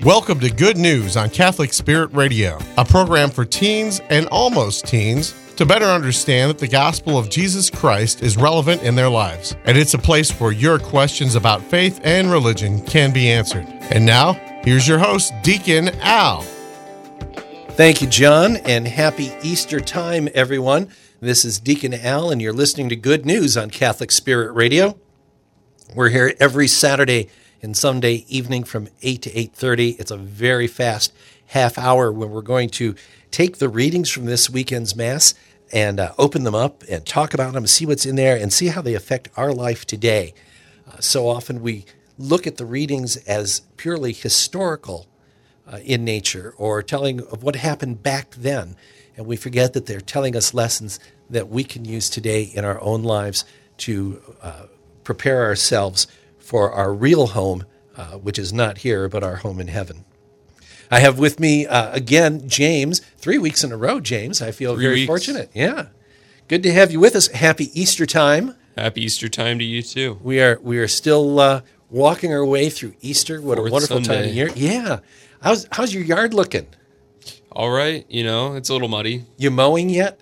Welcome to Good News on Catholic Spirit Radio, a program for teens and almost teens to better understand that the gospel of Jesus Christ is relevant in their lives. And it's a place where your questions about faith and religion can be answered. And now, here's your host, Deacon Al. Thank you, John, and happy Easter time, everyone. This is Deacon Al, and you're listening to Good News on Catholic Spirit Radio. We're here every Saturday and Sunday evening from 8 to 8:30. It's a very fast half hour when we're going to take the readings from this weekend's Mass and open them up and talk about them, see what's in there, and see how they affect our life today. So often we look at the readings as purely historical in nature or telling of what happened back then, and we forget that they're telling us lessons that we can use today in our own lives to prepare ourselves for our real home, which is not here, but our home in heaven. I have with me, again, James. 3 weeks in a row, James. I feel very fortunate. Yeah. Good to have you with us. Happy Easter time. Happy Easter time to you, too. We are still walking our way through Easter. What a wonderful Sunday. time of year. Yeah. How's your yard looking? All right. It's a little muddy. You mowing yet?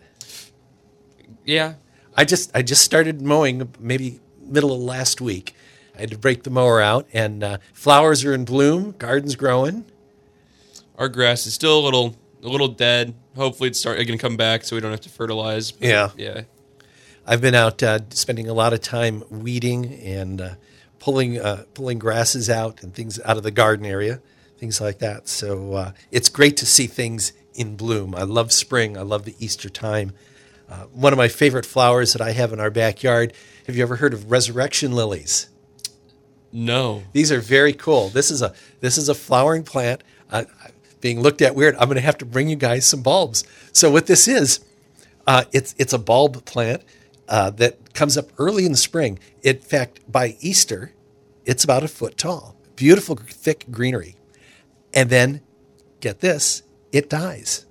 Yeah. I just started mowing maybe middle of last week. I had to break the mower out, and flowers are in bloom, garden's growing. Our grass is still a little dead. Hopefully it's going to come back so we don't have to fertilize. Yeah. Yeah. I've been out spending a lot of time weeding and pulling grasses out and things out of the garden area, things like that. So it's great to see things in bloom. I love spring. I love the Easter time. One of my favorite flowers that I have in our backyard, have you ever heard of resurrection lilies? No. These are very cool. This is a flowering plant being looked at weird. I'm going to have to bring you guys some bulbs. So what this is, it's a bulb plant that comes up early in the spring. In fact, by Easter, it's about a foot tall. Beautiful, thick greenery. And then, get this, it dies.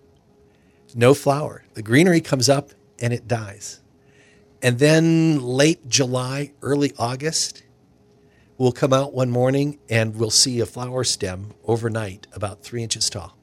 No flower. The greenery comes up and it dies. And then late July, early August, we'll come out one morning and we'll see a flower stem overnight about 3 inches tall.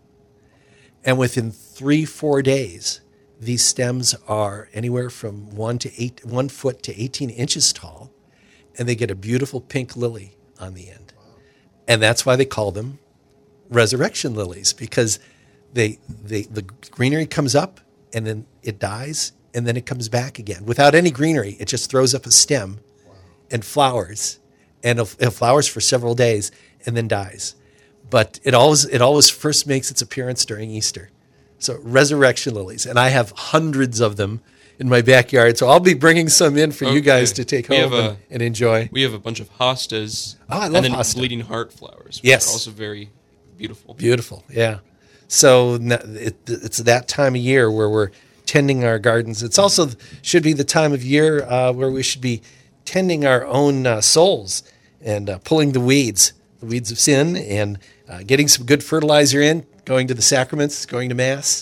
And within 3-4 days, these stems are anywhere from 1 foot to 18 inches tall, and they get a beautiful pink lily on the end. And that's why they call them resurrection lilies, because the greenery comes up and then it dies and then it comes back again. Without any greenery, it just throws up a stem and flowers. And it flowers for several days and then dies. But it always first makes its appearance during Easter. So resurrection lilies. And I have hundreds of them in my backyard. So I'll be bringing some in for you guys to take home and enjoy. We have a bunch of hostas. Oh, I love and then hosta. bleeding heart flowers. Yes. Which are also very beautiful. Beautiful, yeah. So it's that time of year where we're tending our gardens. It's also should be the time of year where we should be tending our own souls and pulling the weeds of sin, and getting some good fertilizer in, going to the sacraments, going to Mass,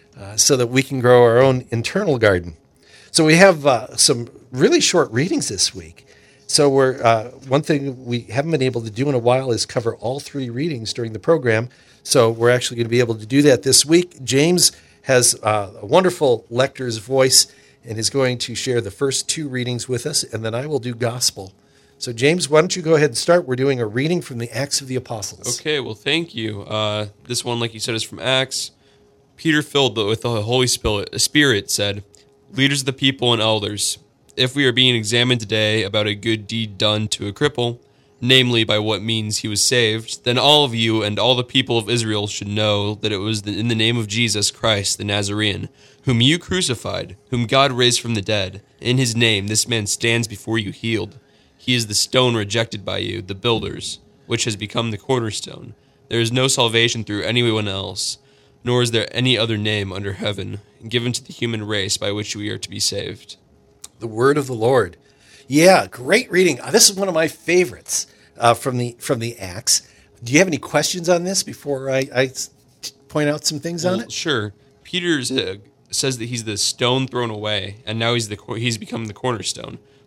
so that we can grow our own internal garden. So we have some really short readings this week. So one thing we haven't been able to do in a while is cover all 3 readings during the program. So we're actually going to be able to do that this week. James has a wonderful lector's voice and is going to share the first 2 readings with us, and then I will do gospel. So, James, why don't you go ahead and start? We're doing a reading from the Acts of the Apostles. Okay, well, thank you. This one, like you said, is from Acts. Peter, filled with the Holy Spirit, said, "Leaders of the people and elders, if we are being examined today about a good deed done to a cripple, namely by what means he was saved, then all of you and all the people of Israel should know that it was in the name of Jesus Christ the Nazarene, whom you crucified, whom God raised from the dead. In his name this man stands before you healed. He is the stone rejected by you, the builders, which has become the cornerstone. There is no salvation through anyone else, nor is there any other name under heaven given to the human race by which we are to be saved." The word of the Lord. Yeah, great reading. This is one of my favorites from the Acts. Do you have any questions on this before I point out some things on it? Sure. Peter says that he's the stone thrown away, and now he's become the cornerstone.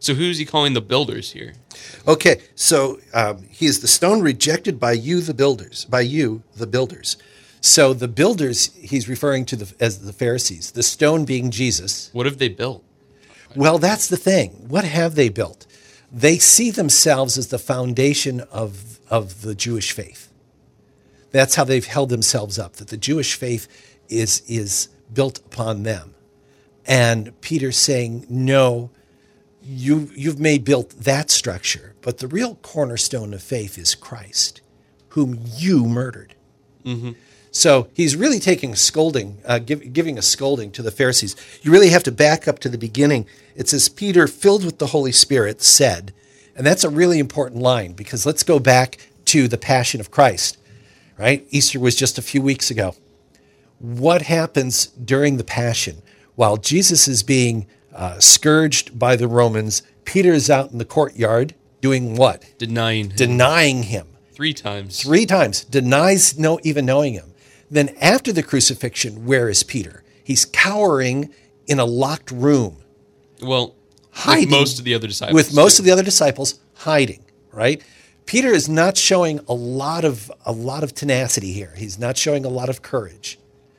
So who's he calling the builders here? Okay, so he is the stone rejected by you, the builders. By you, the builders. So the builders, he's referring to as the Pharisees. The stone being Jesus. What have they built? Well, that's the thing. What have they built? They see themselves as the foundation of the Jewish faith. That's how they've held themselves up, that the Jewish faith is built upon them. And Peter's saying, no, you've built that structure, but the real cornerstone of faith is Christ, whom you murdered. Mm-hmm. So he's really taking a scolding, giving a scolding to the Pharisees. You really have to back up to the beginning. It says, Peter, filled with the Holy Spirit, said, and that's a really important line, because let's go back to the Passion of Christ, right? Easter was just a few weeks ago. What happens during the Passion? While Jesus is being scourged by the Romans, Peter is out in the courtyard doing what? Denying him. Denying him. 3 times. 3 times. Denies even knowing him. Then after the crucifixion, where is Peter? He's cowering in a locked room. Well, hiding, with most of the other disciples. With most of the other disciples hiding, right? Peter is not showing a lot of tenacity here. He's not showing a lot of courage.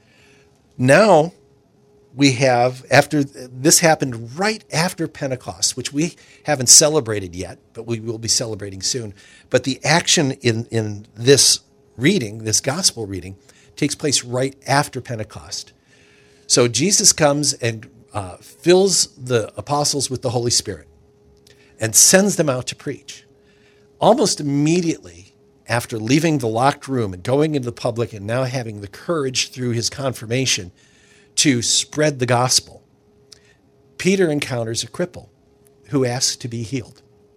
Now we have, after this happened right after Pentecost, which we haven't celebrated yet, but we will be celebrating soon. But the action in this reading, this gospel reading, takes place right after Pentecost. So Jesus comes and fills the apostles with the Holy Spirit and sends them out to preach. Almost immediately after leaving the locked room and going into the public and now having the courage through his confirmation to spread the gospel, Peter encounters a cripple who asks to be healed.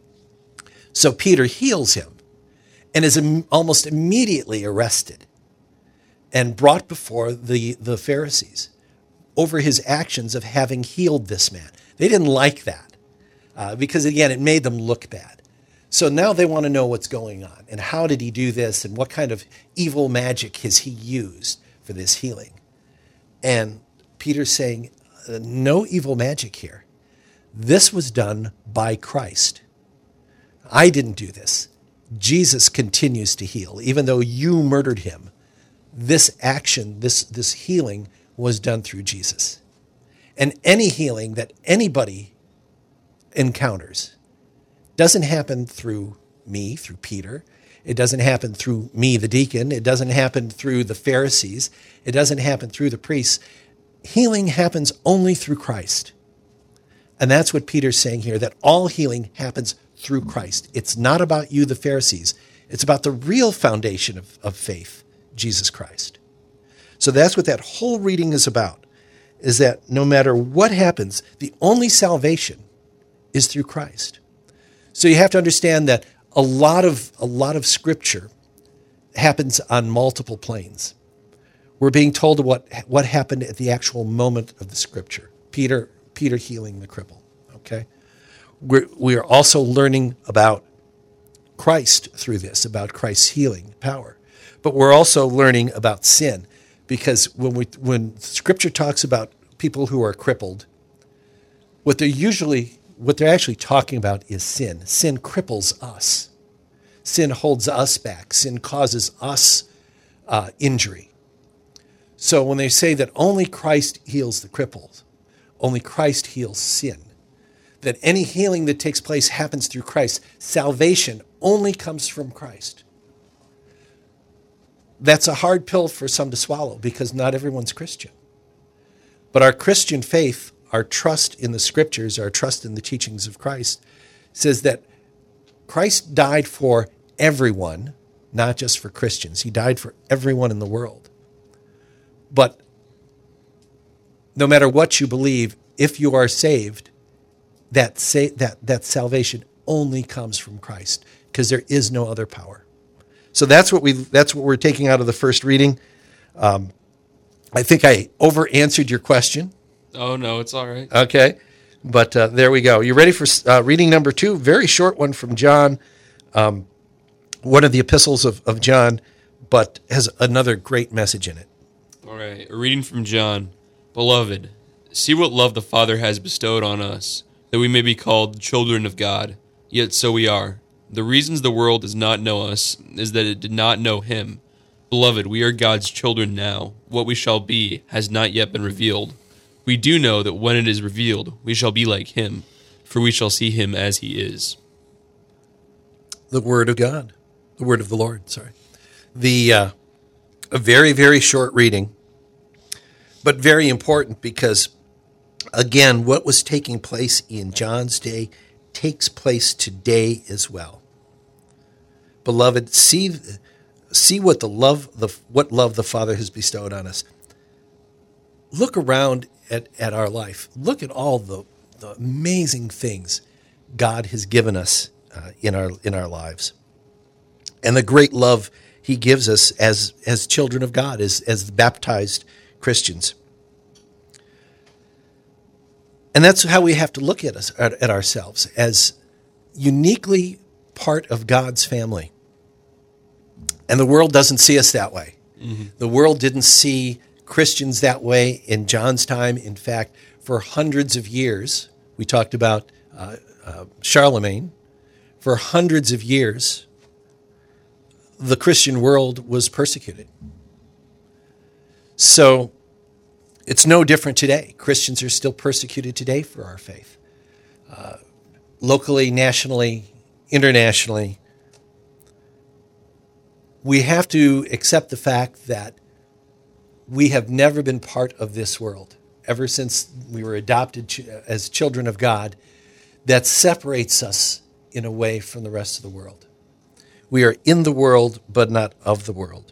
So Peter heals him and is almost immediately arrested and brought before the Pharisees over his actions of having healed this man. They didn't like that because, again, it made them look bad. So now they want to know what's going on and how did he do this and what kind of evil magic has he used for this healing. And Peter's saying, no evil magic here. This was done by Christ. I didn't do this. Jesus continues to heal, even though you murdered him. This action, this healing was done through Jesus. And any healing that anybody encounters doesn't happen through me, through Peter. It doesn't happen through me, the deacon. It doesn't happen through the Pharisees. It doesn't happen through the priests. Healing happens only through Christ. And that's what Peter's saying here, that all healing happens through Christ. It's not about you, the Pharisees. It's about the real foundation of faith, Jesus Christ. So that's what that whole reading is about, is that no matter what happens, the only salvation is through Christ. So you have to understand that a lot of Scripture happens on multiple planes. We're being told what happened at the actual moment of the Scripture. Peter healing the cripple. Okay, we are also learning about Christ through this, about Christ's healing power. But we're also learning about sin, because when Scripture talks about people who are crippled, what they're actually talking about is sin. Sin cripples us. Sin holds us back. Sin causes us injury. So when they say that only Christ heals the crippled, only Christ heals sin, that any healing that takes place happens through Christ, salvation only comes from Christ. That's a hard pill for some to swallow because not everyone's Christian. But our Christian faith, our trust in the Scriptures, our trust in the teachings of Christ, says that Christ died for everyone, not just for Christians. He died for everyone in the world. But no matter what you believe, if you are saved, that salvation only comes from Christ, because there is no other power. So that's what we're taking out of the first reading. I think I over-answered your question. Oh, no, it's all right. Okay, but there we go. You ready for reading number 2? Very short one from John, one of the epistles of John, but has another great message in it. All right, a reading from John. Beloved, see what love the Father has bestowed on us, that we may be called children of God. Yet so we are. The reasons the world does not know us is that it did not know him. Beloved, we are God's children now. What we shall be has not yet been revealed. We do know that when it is revealed, we shall be like him, for we shall see him as he is. The word of God, the word of the Lord, sorry. A very, very short reading, but very important because, again, what was taking place in John's day takes place today as well. Beloved, see what love the Father has bestowed on us. Look around at our life. Look at all the amazing things God has given us in our lives, and the great love he gives us as children of God, as baptized Christians. And that's how we have to look at ourselves, as uniquely part of God's family. And the world doesn't see us that way. Mm-hmm. The world didn't see Christians that way in John's time. In fact, for hundreds of years, we talked about Charlemagne. For hundreds of years, the Christian world was persecuted. So it's no different today. Christians are still persecuted today for our faith. Locally, nationally, internationally. We have to accept the fact that we have never been part of this world. Ever since we were adopted as children of God, that separates us in a way from the rest of the world. We are in the world, but not of the world.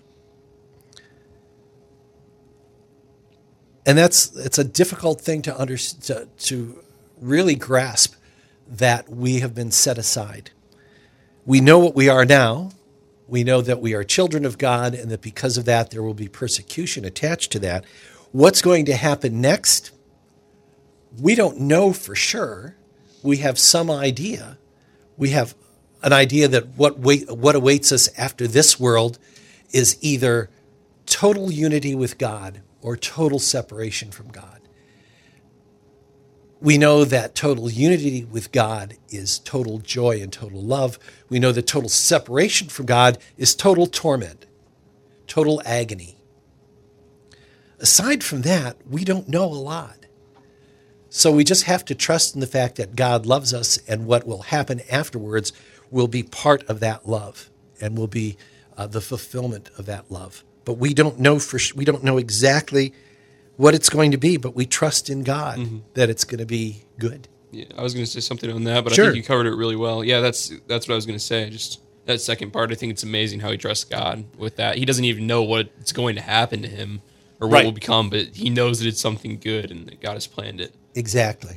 And it's a difficult thing to really grasp, that we have been set aside. We know what we are now. We know that we are children of God, and that because of that, there will be persecution attached to that. What's going to happen next? We don't know for sure. We have some idea. We have an idea that what awaits us after this world is either total unity with God or total separation from God. We know that total unity with God is total joy and total love. We know that total separation from God is total torment, total agony. Aside from that, we don't know a lot. So we just have to trust in the fact that God loves us, and what will happen afterwards will be part of that love and will be the fulfillment of that love. But we don't know we don't know exactly what it's going to be, but we trust in God that it's going to be good. Yeah, I was going to say something on that, but Sure. I think you covered it really well. Yeah, that's what I was going to say. Just that second part, I think it's amazing how he trusts God with that. He doesn't even know what's going to happen to him or what Right. will become, but he knows that it's something good and that God has planned it. Exactly.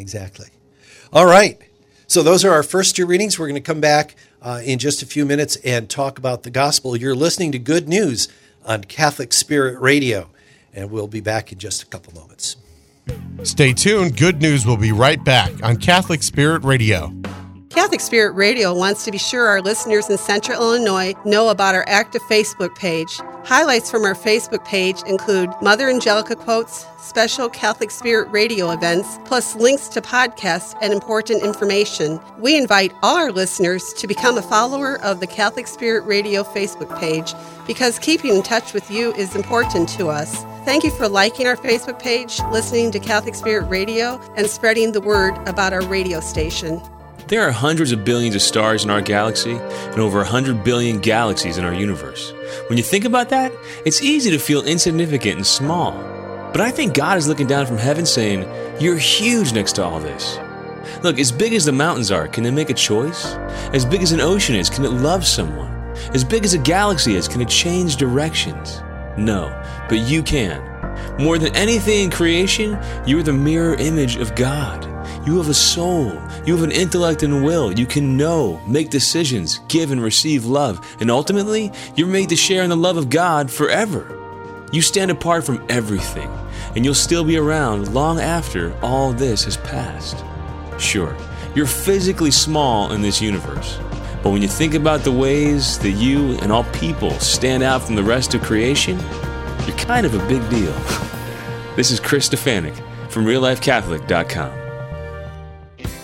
All right. So those are our first two readings. We're going to come back in just a few minutes and talk about the gospel. You're listening to Good News on Catholic Spirit Radio, and we'll be back in just a couple moments. Stay tuned. Good News will be right back on Catholic Spirit Radio. Catholic Spirit Radio wants to be sure our listeners in Central Illinois know about our active Facebook page. Highlights from our Facebook page include Mother Angelica quotes, special Catholic Spirit Radio events, plus links to podcasts and important information. We invite all our listeners to become a follower of the Catholic Spirit Radio Facebook page, because keeping in touch with you is important to us. Thank you for liking our Facebook page, listening to Catholic Spirit Radio, and spreading the word about our radio station. There are hundreds of billions of stars in our galaxy and over 100 billion galaxies in our universe. When you think about that, it's easy to feel insignificant and small. But I think God is looking down from heaven saying, you're huge next to all this. Look, as big as the mountains are, can it make a choice? As big as an ocean is, can it love someone? As big as a galaxy is, can it change directions? No, but you can. More than anything in creation, you are the mirror image of God. You have a soul. You have an intellect and will. You can know, make decisions, give and receive love. And ultimately, you're made to share in the love of God forever. You stand apart from everything, and you'll still be around long after all this has passed. Sure, you're physically small in this universe, but when you think about the ways that you and all people stand out from the rest of creation, you're kind of a big deal. This is Chris Stefanik from RealLifeCatholic.com.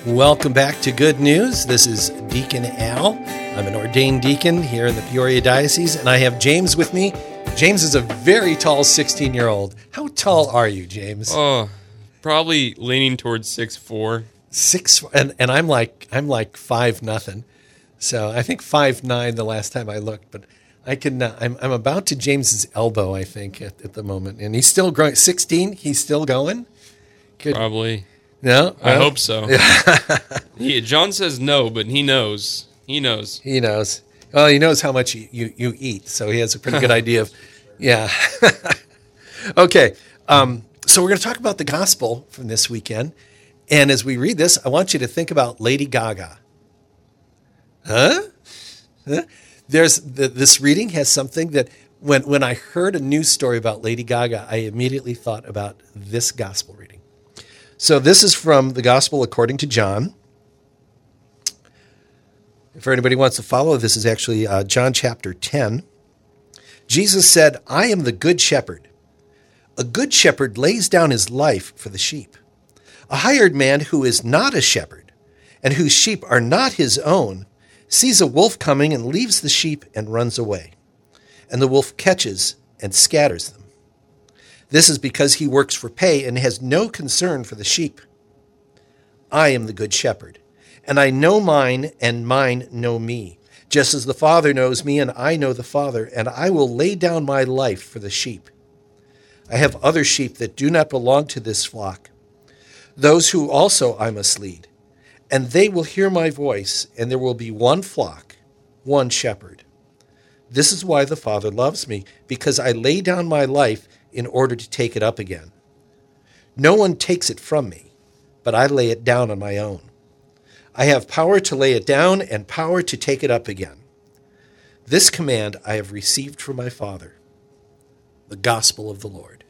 Welcome back to Good News. This is Deacon Al. I'm an ordained deacon here in the Peoria Diocese, and I have James with me. James is a very tall 16-year-old. How tall are you, James? Oh, probably leaning towards 6'4". 6, and I'm like 5'0". So I think 5'9" the last time I looked, but I can. I'm about to James's elbow, I think, at the moment, and he's still growing. 16, he's still going. Probably. No, I hope so. John says no, but he knows. He knows. He knows. Well, he knows how much you eat, so he has a pretty good idea of. Yeah. Okay. So we're going to talk about the gospel from this weekend, and as we read this, I want you to think about Lady Gaga. Huh? This reading has something that when I heard a news story about Lady Gaga, I immediately thought about this gospel reading. So this is from the Gospel according to John. If anybody wants to follow, this is actually John chapter 10. Jesus said, "I am the good shepherd. A good shepherd lays down his life for the sheep. A hired man who is not a shepherd and whose sheep are not his own sees a wolf coming and leaves the sheep and runs away. And the wolf catches and scatters them. This is because he works for pay and has no concern for the sheep. I am the good shepherd, and I know mine, and mine know me, just as the Father knows me, and I know the Father, and I will lay down my life for the sheep. I have other sheep that do not belong to this flock, those who also I must lead. And they will hear my voice, and there will be one flock, one shepherd. This is why the Father loves me, because I lay down my life in order to take it up again. No one takes it from me, but I lay it down on my own. I have power to lay it down and power to take it up again. This command I have received from my Father." The gospel of the Lord.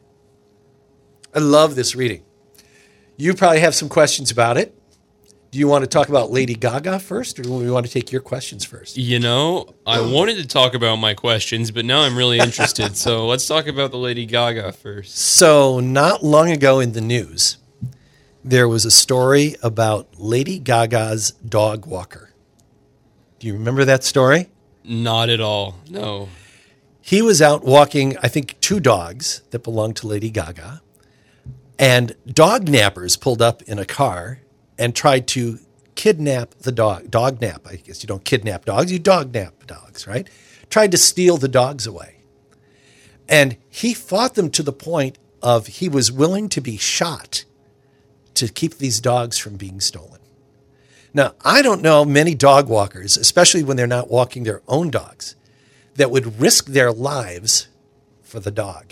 I love this reading. You probably have some questions about it. Do you want to talk about Lady Gaga first, or do we want to take your questions first? You know, I wanted to talk about my questions, but now I'm really interested. So let's talk about the Lady Gaga first. So not long ago in the news, there was a story about Lady Gaga's dog walker. Do you remember that story? Not at all. No. He was out walking, I think, 2 dogs that belonged to Lady Gaga, and dog nappers pulled up in a car and tried to kidnap the dog. Dog nap. I guess you don't kidnap dogs, you dog nap dogs, right? Tried to steal the dogs away. And he fought them to the point of he was willing to be shot to keep these dogs from being stolen. Now, I don't know many dog walkers, especially when they're not walking their own dogs, that would risk their lives for the dog.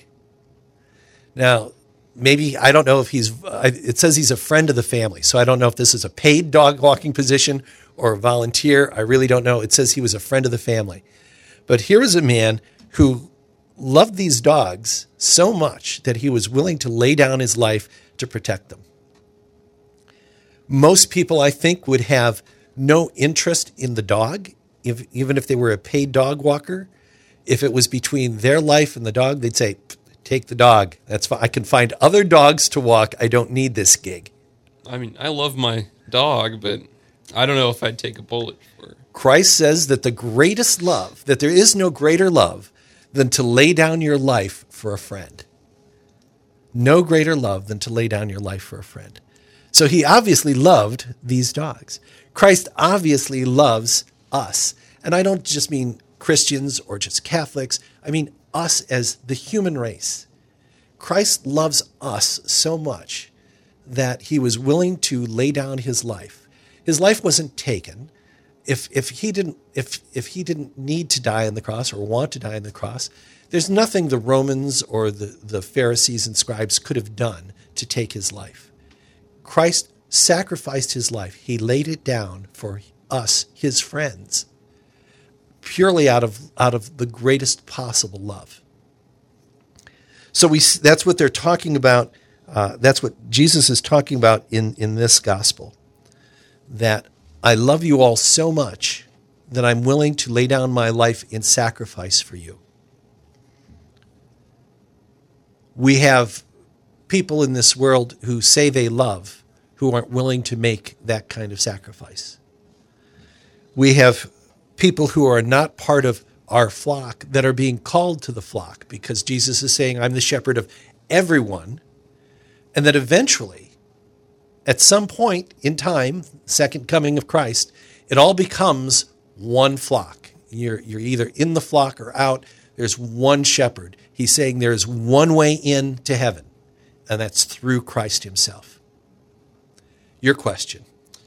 Now, maybe, I don't know if it says he's a friend of the family, so I don't know if this is a paid dog walking position or a volunteer. I really don't know. It says he was a friend of the family. But here is a man who loved these dogs so much that he was willing to lay down his life to protect them. Most people, I think, would have no interest in the dog, even if they were a paid dog walker. If it was between their life and the dog, they'd say, "Take the dog. That's fine. I can find other dogs to walk. I don't need this gig." I mean, I love my dog, but I don't know if I'd take a bullet for her. Christ says that the greatest love, that there is no greater love than to lay down your life for a friend. No greater love than to lay down your life for a friend. So he obviously loved these dogs. Christ obviously loves us. And I don't just mean Christians or just Catholics. I mean us as the human race. Christ loves us so much that he was willing to lay down his life. His life wasn't taken. If he didn't need to die on the cross or want to die on the cross, there's nothing the Romans or the Pharisees and scribes could have done to take his life. Christ sacrificed his life. He laid it down for us, his friends, purely out of the greatest possible love. So that's what they're talking about. That's what Jesus is talking about in this gospel. That I love you all so much that I'm willing to lay down my life in sacrifice for you. We have people in this world who say they love, who aren't willing to make that kind of sacrifice. We have people who are not part of our flock that are being called to the flock because Jesus is saying, I'm the shepherd of everyone. And that eventually, at some point in time, second coming of Christ, it all becomes one flock. You're either in the flock or out. There's one shepherd. He's saying there's one way in to heaven, and that's through Christ himself. Your question.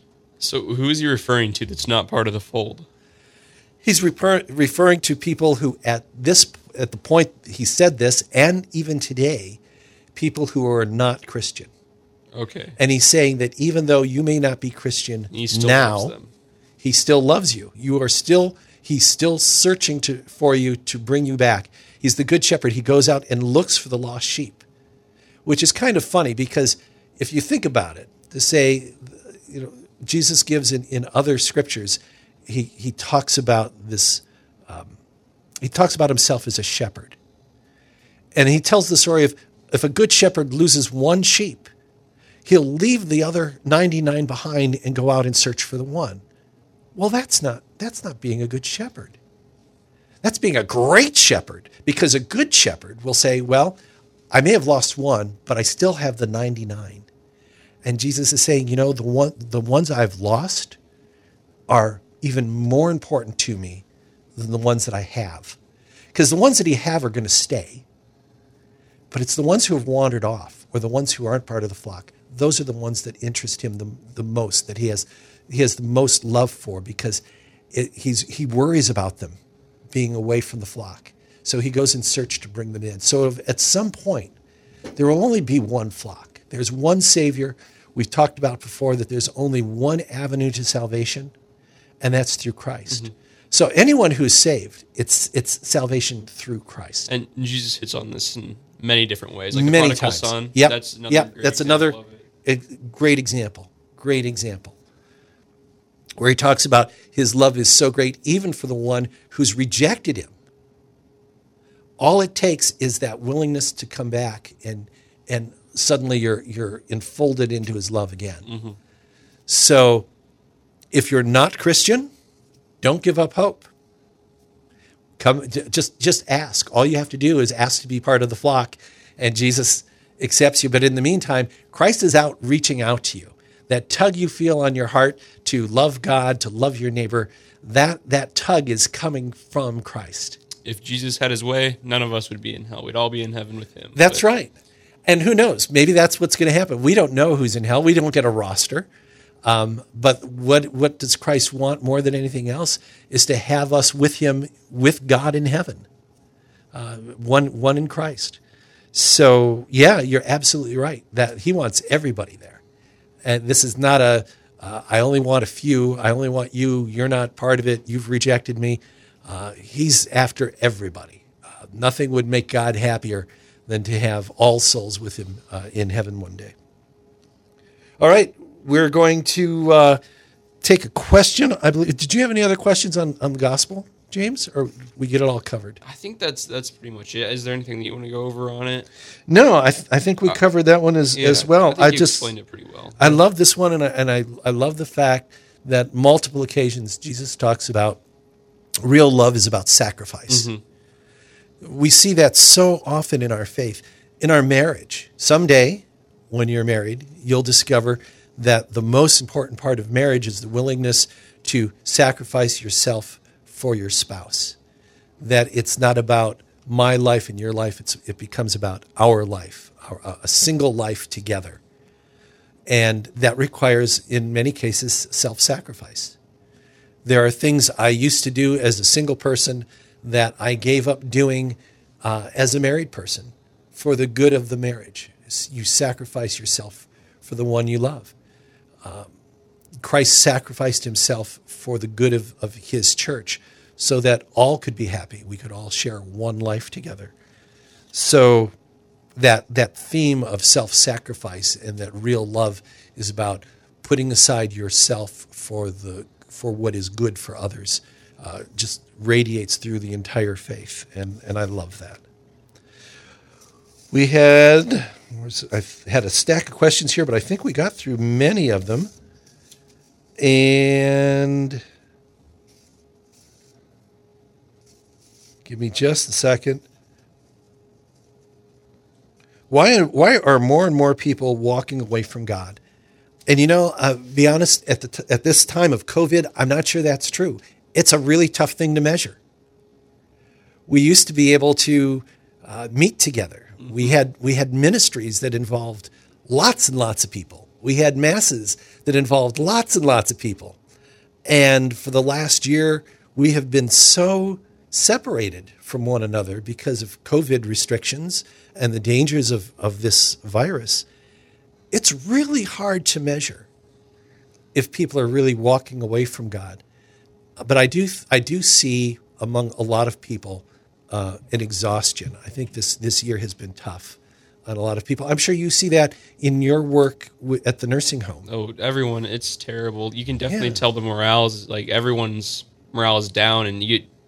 So who is he referring to that's not part of the fold? He's referring to people who at the point he said this, and even today, people who are not Christian. Okay. And he's saying that even though you may not be Christian He still now, loves them. he still loves you. He's still searching for you to bring you back. He's the good shepherd. He goes out and looks for the lost sheep, which is kind of funny because if you think about it, to say, Jesus gives in other scriptures, he talks about this. He talks about himself as a shepherd, and he tells the story of if a good shepherd loses one sheep, he'll leave the other 99 behind and go out and search for the one. Well, that's not being a good shepherd. That's being a great shepherd, because a good shepherd will say, well, I may have lost one, but I still have the 99. And Jesus is saying, the ones I've lost are even more important to me than the ones that I have. Because the ones that you have are going to stay. But it's the ones who have wandered off, or the ones who aren't part of the flock. Those are the ones that interest him the most, that he has the most love for, because he worries about them being away from the flock. So he goes in search to bring them in. So at some point, there will only be one flock. There's one Savior. We've talked about before that there's only one avenue to salvation, and that's through Christ. Mm-hmm. So anyone who's saved, it's salvation through Christ. And Jesus hits on this in many different ways, like many the prodigal times. son. Yep. That's another great example. Great example. Where he talks about his love is so great, even for the one who's rejected him. All it takes is that willingness to come back, and suddenly you're enfolded into his love again. Mm-hmm. So if you're not Christian, don't give up hope. Come, just ask. All you have to do is ask to be part of the flock, and Jesus accepts you. But in the meantime, Christ is out reaching out to you. That tug you feel on your heart to love God, to love your neighbor, that tug is coming from Christ. If Jesus had his way, none of us would be in hell. We'd all be in heaven with him. That's right. And who knows? Maybe that's what's going to happen. We don't know who's in hell. We don't get a roster. But what does Christ want more than anything else is to have us with him, with God in heaven, one in Christ. So, yeah, you're absolutely right that he wants everybody there. And this is not I only want a few, I only want you, you're not part of it, you've rejected me. He's after everybody. Nothing would make God happier than to have all souls with him in heaven one day. All right. We're going to take a question. I believe. Did you have any other questions on the gospel, James, or we get it all covered? I think that's pretty much it. Is there anything that you want to go over on it? No, I think we covered that one as well. I think you explained it pretty well. I love this one, and I love the fact that multiple occasions Jesus talks about real love is about sacrifice. Mm-hmm. We see that so often in our faith, in our marriage. Someday, when you're married, you'll discover that the most important part of marriage is the willingness to sacrifice yourself for your spouse. That it's not about my life and your life, it becomes about our life, a single life together. And that requires, in many cases, self-sacrifice. There are things I used to do as a single person that I gave up doing as a married person for the good of the marriage. You sacrifice yourself for the one you love. Christ sacrificed himself for the good of his church so that all could be happy. We could all share one life together. So that theme of self-sacrifice and that real love is about putting aside yourself for what is good for others. Just radiates through the entire faith, and I love that. I've had a stack of questions here, but I think we got through many of them. And give me just a second. Why are more and more people walking away from God? And be honest, at this time of COVID, I'm not sure that's true. It's a really tough thing to measure. We used to be able to meet together. We had ministries that involved lots and lots of people. We had masses that involved lots and lots of people. And for the last year, we have been so separated from one another because of COVID restrictions and the dangers of this virus. It's really hard to measure if people are really walking away from God. But I do see among a lot of people an exhaustion. I think this year has been tough on a lot of people. I'm sure you see that in your work at the nursing home. Oh, everyone, it's terrible. You can definitely tell the everyone's morale is down, and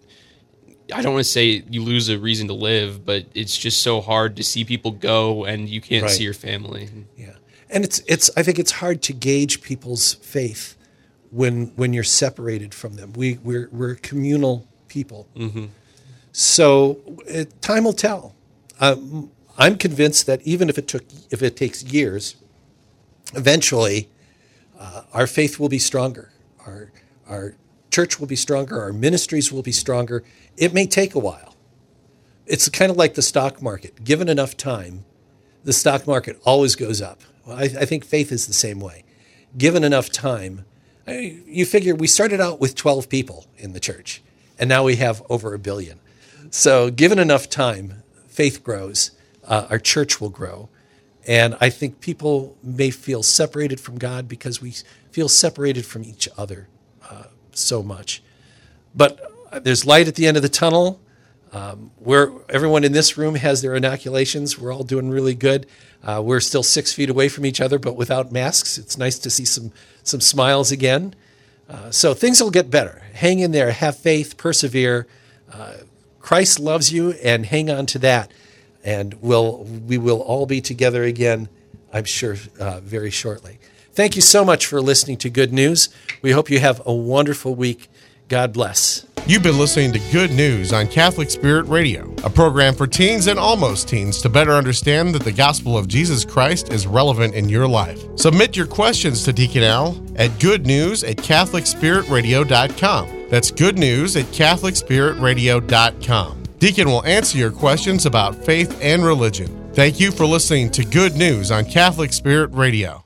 I don't want to say you lose a reason to live, but it's just so hard to see people go and you can't see your family. Yeah. And I think it's hard to gauge people's faith when you're separated from them. We're communal people. Mm-hmm. So time will tell. I'm convinced that even if it takes years, eventually our faith will be stronger. Our church will be stronger. Our ministries will be stronger. It may take a while. It's kind of like the stock market. Given enough time, the stock market always goes up. Well, I think faith is the same way. Given enough time, you figure we started out with 12 people in the church, and now we have over 1 billion. So given enough time, faith grows. Our church will grow. And I think people may feel separated from God because we feel separated from each other so much. But there's light at the end of the tunnel. Everyone in this room has their inoculations. We're all doing really good. We're still 6 feet away from each other, but without masks. It's nice to see some smiles again. So things will get better. Hang in there. Have faith. Persevere. Christ loves you, and hang on to that. And we will all be together again, I'm sure, very shortly. Thank you so much for listening to Good News. We hope you have a wonderful week. God bless. You've been listening to Good News on Catholic Spirit Radio, a program for teens and almost teens to better understand that the gospel of Jesus Christ is relevant in your life. Submit your questions to Deacon Al at goodnews@catholicspiritradio.com. That's goodnews@catholicspiritradio.com. Deacon will answer your questions about faith and religion. Thank you for listening to Good News on Catholic Spirit Radio.